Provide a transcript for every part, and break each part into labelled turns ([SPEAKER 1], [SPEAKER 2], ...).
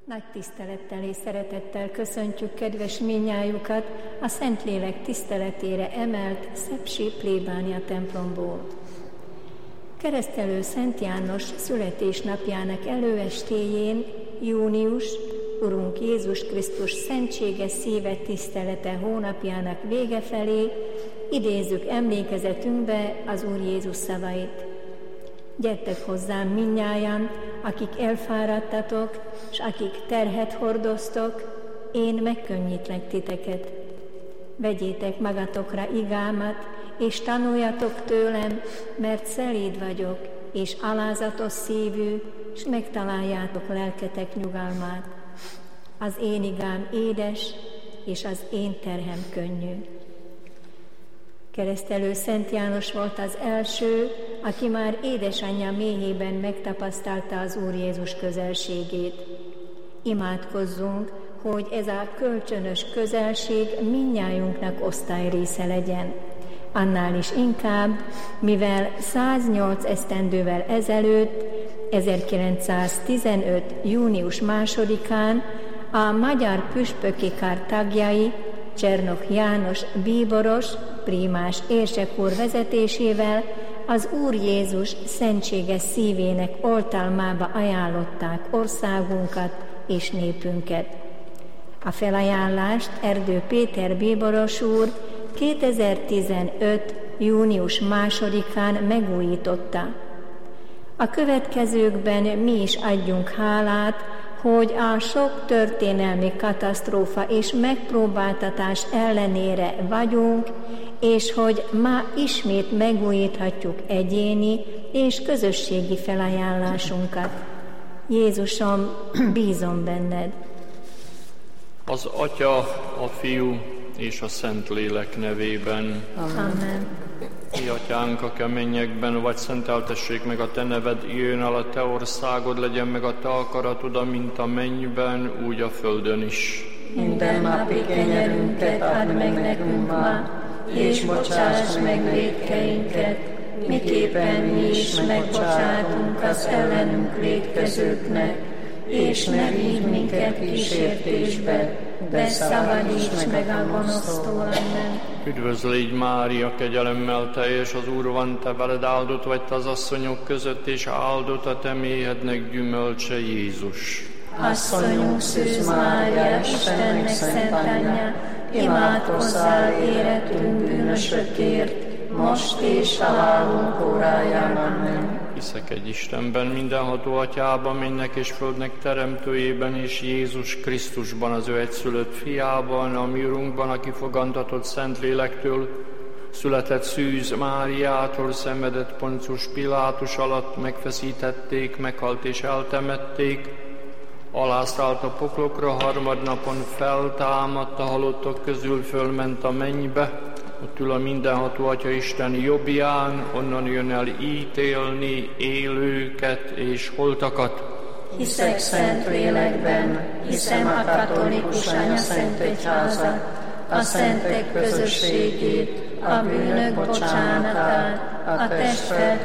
[SPEAKER 1] Nagy tisztelettel és szeretettel köszöntjük kedves minnyájukat a Szentlélek tiszteletére emelt Szepsi plébánia templomból. Keresztelő Szent János születésnapjának előestéjén, június, Urunk Jézus Krisztus szentséges szíve tisztelete hónapjának vége felé idézzük emlékezetünkbe az Úr Jézus szavait. Gyertek hozzám mindnyájan, akik elfáradtatok, s akik terhet hordoztok, én megkönnyítlek titeket. Vegyétek magatokra igámat, és tanuljatok tőlem, mert szelíd vagyok, és alázatos szívű, s megtaláljátok lelketek nyugalmát. Az én igám édes, és az én terhem könnyű. Keresztelő Szent János volt az első, aki már édesanyja méhében megtapasztalta az Úr Jézus közelségét. Imádkozzunk, hogy ez a kölcsönös közelség mindnyájunknak osztályrésze legyen. Annál is inkább, mivel 108 esztendővel ezelőtt, 1915. június 2-án a magyar püspöki kar tagjai Csernok János bíboros, prímás érsek úr vezetésével az Úr Jézus szentséges szívének oltalmába ajánlották országunkat és népünket. A felajánlást Erdő Péter bíboros úr 2015. június 2-án megújította. A következőkben mi is adjunk hálát, hogy a sok történelmi katasztrófa és megpróbáltatás ellenére vagyunk, és hogy ma ismét megújíthatjuk egyéni és közösségi felajánlásunkat. Jézusom, bízom benned.
[SPEAKER 2] Az Atya, a Fiú és a Szentlélek nevében.
[SPEAKER 1] Amen.
[SPEAKER 2] Mi Atyánk, a mennyekben vagy, szenteltessék meg a Te neved, jöjjön el a Te országod, legyen meg a Te akaratod, amint a mennyben, úgy a földön is.
[SPEAKER 3] Mindennapi kenyerünket add meg nekünk ma, és bocsáss meg vétkeinket, miképpen mi is megbocsátunk az ellenünk vétkezőknek, és ne vigy minket kísértésbe, de szabadíts meg a gonosztól. Amen.
[SPEAKER 2] Üdvözlégy Mária, kegyelemmel teljes, az Úr van te veled, áldott vagy te az asszonyok között, és áldott a te méhednek gyümölcse, Jézus.
[SPEAKER 3] Asszonyunk Szűz Mária, Istennek szent anyja, imádkozzál érettünk bűnösökért, most és halálunk óráján. Amen.
[SPEAKER 2] Hiszek egy Istenben, mindenható Atyában, mennek és földnek teremtőjében, és Jézus Krisztusban, az ő egyszülött fiában, a mi Urunkban, aki fogantatott Szentlélektől, született Szűz Máriától, szenvedett Poncius Pilátus alatt, megfeszítették, meghalt és eltemették, alászállt a poklokra, harmadnapon feltámadt, a halottak közül fölment a mennybe, ott ül a mindenható Atya Isten jobbján, onnan jön el ítélni élőket és holtakat.
[SPEAKER 3] Hiszek szent lélekben, hiszem a katolikus anyaszent egyházat, a szentek közösségét, a bűnök bocsánatát, a test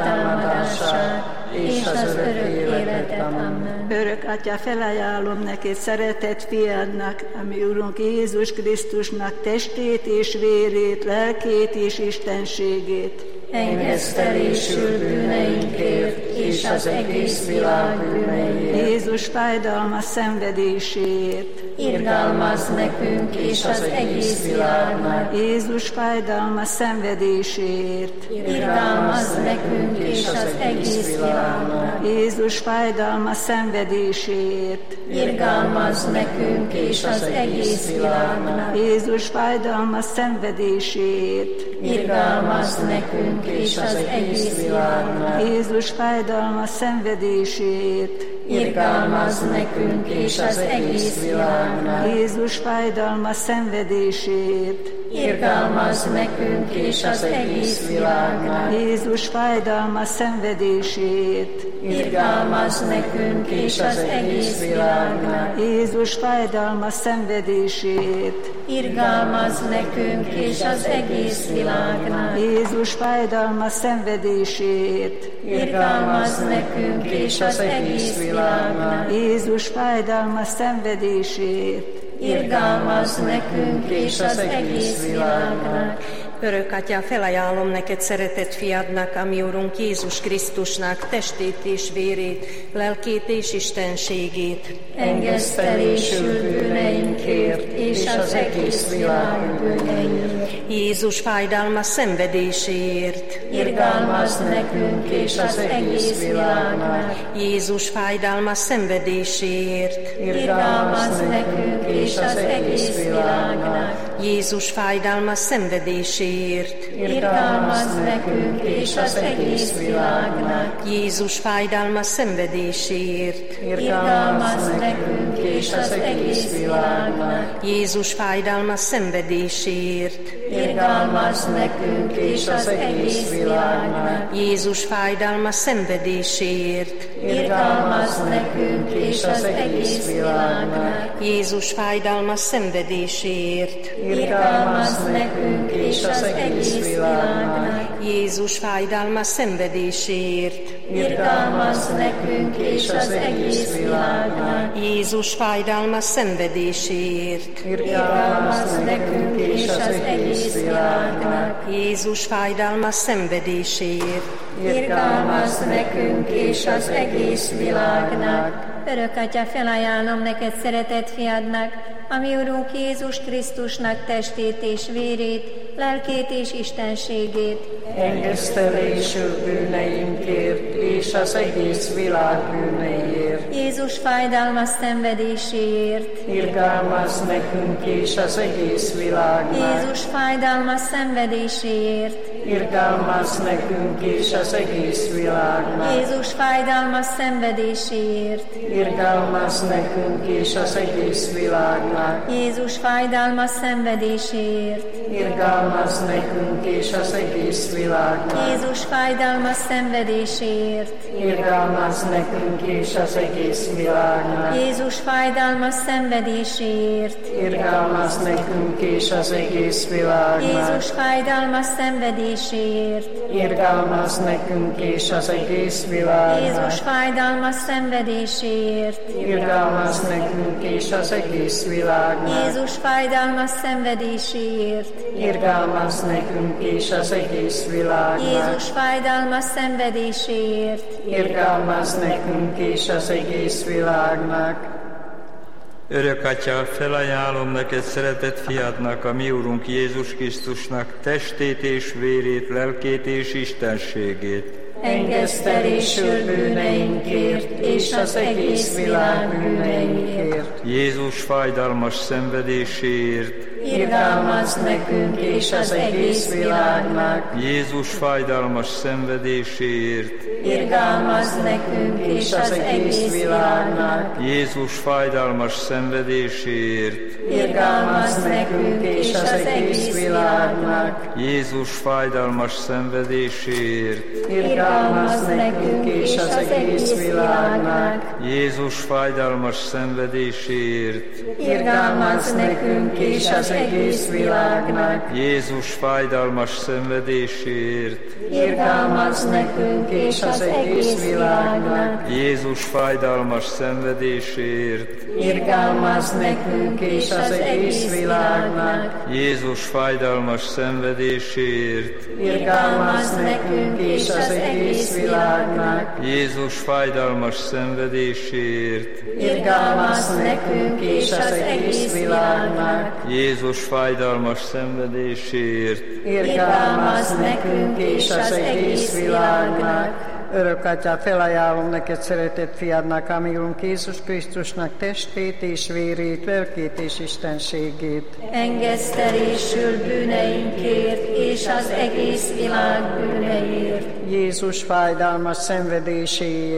[SPEAKER 3] feltámadását és az örök életet. Amen.
[SPEAKER 4] Örök Atya, felajánlom neked szeretett fiadnak, ami Urunk Jézus Krisztusnak testét és vérét, lelkét és istenségét.
[SPEAKER 3] Engesztelésül bűneinkért és az egész világ bűneiért.
[SPEAKER 4] Jézus fájdalmas szenvedéséért.
[SPEAKER 3] Irgalmazz nekünk és az egész világnak.
[SPEAKER 4] Jézus fájdalmas szenvedéséért.
[SPEAKER 3] Irgalmazz nekünk és az egész világnak.
[SPEAKER 4] Jézus fájdalmas szenvedéséért.
[SPEAKER 3] Irgalmazz nekünk és az egész világnak.
[SPEAKER 4] Jézus fájdalmas szenvedéséért.
[SPEAKER 3] Irgalmazz nekünk és az egész világnak.
[SPEAKER 4] Jézus fájdalmas szenvedéséért.
[SPEAKER 3] Irgalmazz nekünk és az egész világnak.
[SPEAKER 4] Jézus fájdalmas szenvedéséért.
[SPEAKER 3] irgalmazz nekünk és az egész világnak.
[SPEAKER 4] Jézus fájdalmas szenvedéséért,
[SPEAKER 3] irgalmazz nekünk és az egész világnak.
[SPEAKER 4] Jézus fájdalmas szenvedéséért,
[SPEAKER 3] irgalmazz nekünk és az egész világnak.
[SPEAKER 4] Jézus fájdalmas szenvedéséért,
[SPEAKER 3] irgalmazz nekünk és az egész világnak.
[SPEAKER 4] Jézus fájdalmas szenvedéséért,
[SPEAKER 3] irgalmazz nekünk és az egész világnak.
[SPEAKER 5] Örökatyám, felajánlom neked szeretett fiadnak, a mi Urunk Jézus Krisztusnak testét és vérét, lelkét és istenségét.
[SPEAKER 3] Engesztelésül bűneinkért és az egész világ bűneiért.
[SPEAKER 5] Jézus fájdalmas szenvedéséért,
[SPEAKER 3] irgalmazz nekünk és az egész világnak.
[SPEAKER 5] Jézus fájdalmas szenvedéséért,
[SPEAKER 3] irgalmazz nekünk és az egész világnak.
[SPEAKER 5] Jézus fájdalmas szenvedéséért,
[SPEAKER 3] irgalmazz nekünk és az egész világnak.
[SPEAKER 5] Jézus fájdalmas szenvedéséért,
[SPEAKER 3] irgalmazz nekünk és az egész világnak.
[SPEAKER 5] Jézus fájdalmas szenvedéséért,
[SPEAKER 3] irgalmazz nekünk és az egész világnak.
[SPEAKER 5] Jézus fájdalmas szenvedéséért,
[SPEAKER 3] irgalmazz nekünk és az egész világnak.
[SPEAKER 5] Jézus fájdalmas szenvedéséért,
[SPEAKER 3] irgalmazz nekünk és az egész világnak.
[SPEAKER 5] Jézus fájdalmas szenvedéséért,
[SPEAKER 3] irgalmazz nekünk és az egész világnak.
[SPEAKER 5] Jézus fájdalmas szenvedéséért,
[SPEAKER 3] irgalmazz nekünk és az egész világnak.
[SPEAKER 5] Jézus fájdalmas szenvedéséért,
[SPEAKER 3] irgalmazz nekünk és az egész világnak.
[SPEAKER 1] Örökatya, felajánlom neked szeretett fiadnak, a mi Urunk Jézus Krisztusnak testét és vérét, lelkét és istenségét.
[SPEAKER 3] Engesztelésül bűneinkért és az egész világ bűneiért.
[SPEAKER 1] Jézus fájdalmas szenvedéséért.
[SPEAKER 3] irgalmazz nekünk és az egész világnak.
[SPEAKER 1] Jézus fájdalmas szenvedéséért.
[SPEAKER 3] irgalmazz nekünk és az egész világnak.
[SPEAKER 1] Jézus fájdalmas szenvedéséért.
[SPEAKER 3] irgalmazz nekünk és az egész világnak.
[SPEAKER 1] Jézus fájdalmas szenvedéséért.
[SPEAKER 3] irgalmazz nekünk és az egész világnak.
[SPEAKER 1] Jézus fájdalmas szenvedéséért.
[SPEAKER 3] irgalmazz nekünk és az egész világnak.
[SPEAKER 1] Jézus fájdalmas szenvedéséért.
[SPEAKER 3] irgalmazz nekünk és az egész világnak.
[SPEAKER 1] Jézus fájdalmas szenvedéséért.
[SPEAKER 3] irgalmazz nekünk és az egész világnak.
[SPEAKER 1] Jézus fájdalmas szenvedéséért.
[SPEAKER 3] irgalmazz nekünk és az egész világnak.
[SPEAKER 1] Jézus fájdalmas szenvedéséért.
[SPEAKER 3] irgalmazz nekünk és az egész világnak.
[SPEAKER 1] Jézus fájdalmas szenvedéséért.
[SPEAKER 3] irgalmazz nekünk és az egész világnak.
[SPEAKER 6] Örökatya, felajánlom neked szeretett fiadnak, a mi Urunk Jézus Krisztusnak testét és vérét, lelkét és istenségét.
[SPEAKER 3] Engesztelésül bűneinkért és az egész világ bűneinkért.
[SPEAKER 6] Jézus fájdalmas szenvedéséért,
[SPEAKER 3] irgalmazz nekünk és az egész világnak.
[SPEAKER 6] Jézus fájdalmas szenvedéséért,
[SPEAKER 3] irgalmazz nekünk és az egész világnak.
[SPEAKER 6] Jézus fájdalmas szenvedéséért,
[SPEAKER 3] irgalmazz nekünk és az egész világnak.
[SPEAKER 6] Jézus fájdalmas szenvedéséért,
[SPEAKER 3] irgalmazz nekünk és az egész világnak.
[SPEAKER 6] Jézus fájdalmas szenvedéséért,
[SPEAKER 3] irgalmazz nekünk és az egész világnak.
[SPEAKER 6] Jézus fájdalmas szenvedéséért,
[SPEAKER 3] irgalmazz nekünk és az egész világnak.
[SPEAKER 6] Jézus fájdalmas szenvedéséért,
[SPEAKER 3] irgalmazz nekünk és az egész világnak.
[SPEAKER 6] Jézus fájdalmas szenvedéséért,
[SPEAKER 3] irgalmazz nekünk és az egész világnak.
[SPEAKER 6] Jézus fájdalmas szenvedéséért,
[SPEAKER 3] irgalmazz nekünk és az egész világnak.
[SPEAKER 6] Jézus fájdalmas szenvedéséért,
[SPEAKER 3] irgalmazz nekünk és az egész világnak.
[SPEAKER 7] Örökatya, felajánlom neked szeretett fiadnak, a mi Urunk Jézus Krisztusnak testét és vérét, lelkét és istenségét.
[SPEAKER 3] Engesztelésül bűneinkért és az egész világ bűneiért.
[SPEAKER 7] Jézus fájdalmas szenvedéséért,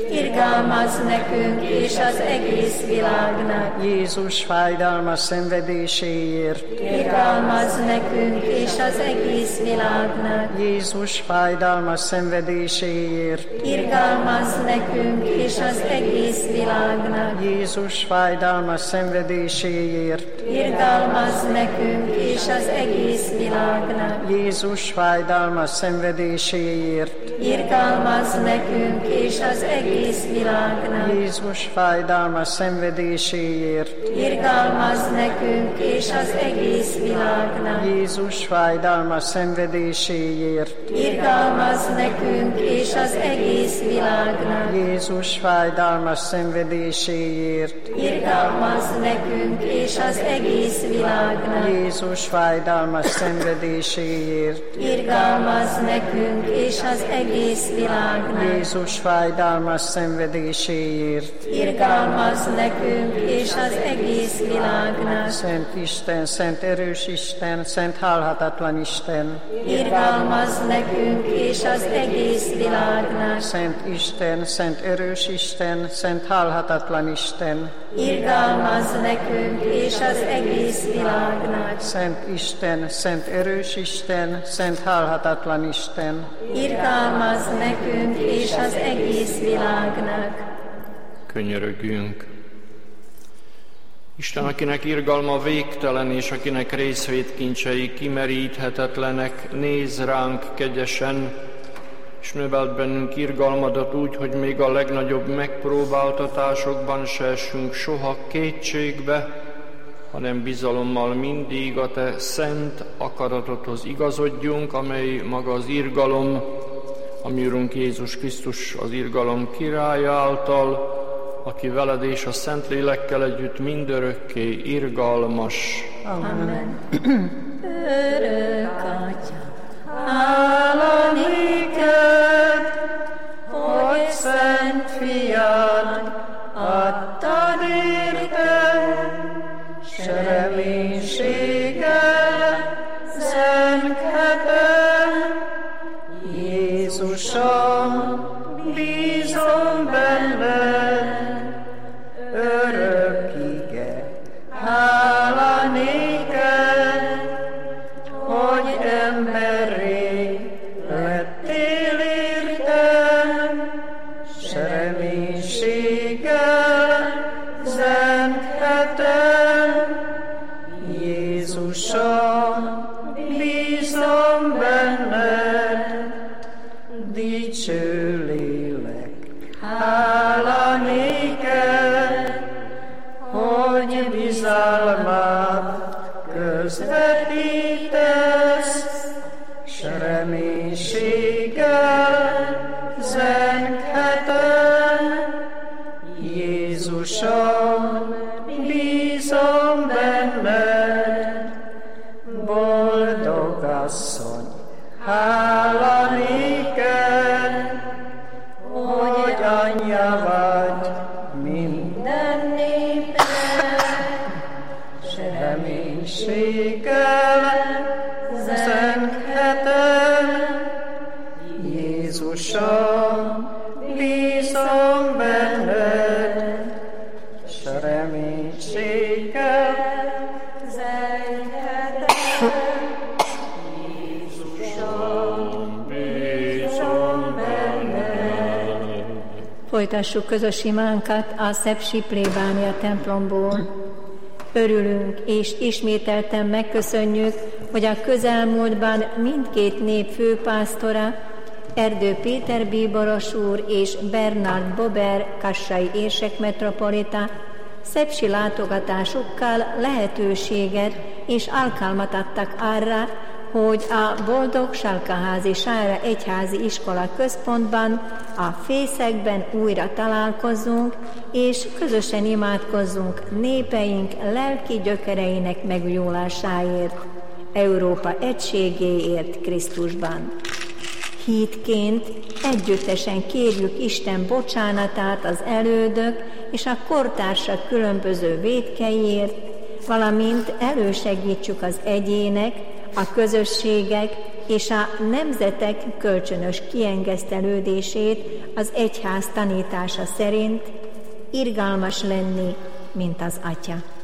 [SPEAKER 1] irgalmazz nekünk és az egész világnak.
[SPEAKER 7] Jézus fájdalmas szenvedéséért,
[SPEAKER 1] Irgalmazz nekünk és az egész világnak.
[SPEAKER 7] Jézus fájdalmas szenvedéséért,
[SPEAKER 1] Irgalmazz nekünk és az egész világnak.
[SPEAKER 7] Jézus fájdalmas szenvedéséért,
[SPEAKER 1] Irgalmazz nekünk és az egész világnak.
[SPEAKER 7] Jézus fájdalmas szenvedéséért,
[SPEAKER 1] Irgalmazz nekünk és az egész világnak.
[SPEAKER 7] Jézus fájdalmas szenvedéséért,
[SPEAKER 1] Irgalmazz nekünk és az egész világnak.
[SPEAKER 7] Jézus fájdalmas szenvedéséért,
[SPEAKER 1] Irgalmazz nekünk és az egész világnak.
[SPEAKER 7] Jézus fájdalmas szenvedéséért,
[SPEAKER 1] Irgalmazz nekünk és az egész világnak.
[SPEAKER 7] Jézus fájdalmas szenvedéséért,
[SPEAKER 1] Irgalmazz nekünk és az egész világnak.
[SPEAKER 7] Jézus fájdalmas szenvedéséért.
[SPEAKER 1] Irgalmazz nekünk és az egész világnak.
[SPEAKER 7] Szent Isten, szent erős Isten, szent halhatatlan Isten,
[SPEAKER 1] Irgalmazz nekünk és az egész világnak.
[SPEAKER 7] Szent Isten, szent erős Isten, szent halhatatlan Isten,
[SPEAKER 1] Irgalmazz nekünk és az egész világnak.
[SPEAKER 7] Szent Isten, szent erős Isten, szent halhatatlan Isten,
[SPEAKER 1] Irgalmazz nekünk és az egész világnak.
[SPEAKER 2] Könyörögjünk. Isten, akinek irgalma végtelen, és akinek részvétkincsei kimeríthetetlenek, nézz ránk kegyesen, és növeld bennünk irgalmadat úgy, hogy még a legnagyobb megpróbáltatásokban se essünk soha kétségbe, hanem bizalommal mindig a te szent akaratodhoz igazodjunk, amely maga az irgalom, ami Urunk Jézus Krisztus az irgalom királya által, aki veled és a Szentlélekkel együtt mindörökké irgalmas.
[SPEAKER 1] Amen. Örök Atya, hála néked, hogy szent fiad adtad értem, s reménységgel zenkedem. Jézusom, bízom benned, örök ige, hála néked, hogy emberré lettél értem, s reménységgel zenkedem. Jézusom, bízom benned, dicső lélek, hála néked, hogy bizalmat közvetítesz, s reménységgel zenkedem. Jézusom, bízom benned, boldog asszony, hála néked, hogy anyja vagy minden népnek, s reménységgel zenkedem. Jézusom, bízom benned, s reménységgel zenkedem. Jézusom, bízom benned. Folytassuk közös imánkat a Szepsi plébánia templomból. Örülünk és ismételten megköszönjük, hogy a közelmúltban mindkét nép főpásztora, Erdő Péter bíboros úr és Bernard Bober kassai érsek metropolita szepsi látogatásukkal lehetőséget és alkalmat adtak arra, hogy a Boldog Salkaházi Sára Egyházi Iskola központban, a fészekben újra találkozzunk, és közösen imádkozzunk népeink lelki gyökereinek megújulásáért, Európa egységéért Krisztusban. Hídként együttesen kérjük Isten bocsánatát az elődök és a kortársak különböző vétkeiért, valamint elősegítsük az egyének, a közösségek és a nemzetek kölcsönös kiengesztelődését az egyház tanítása szerint irgalmas lenni, mint az Atya.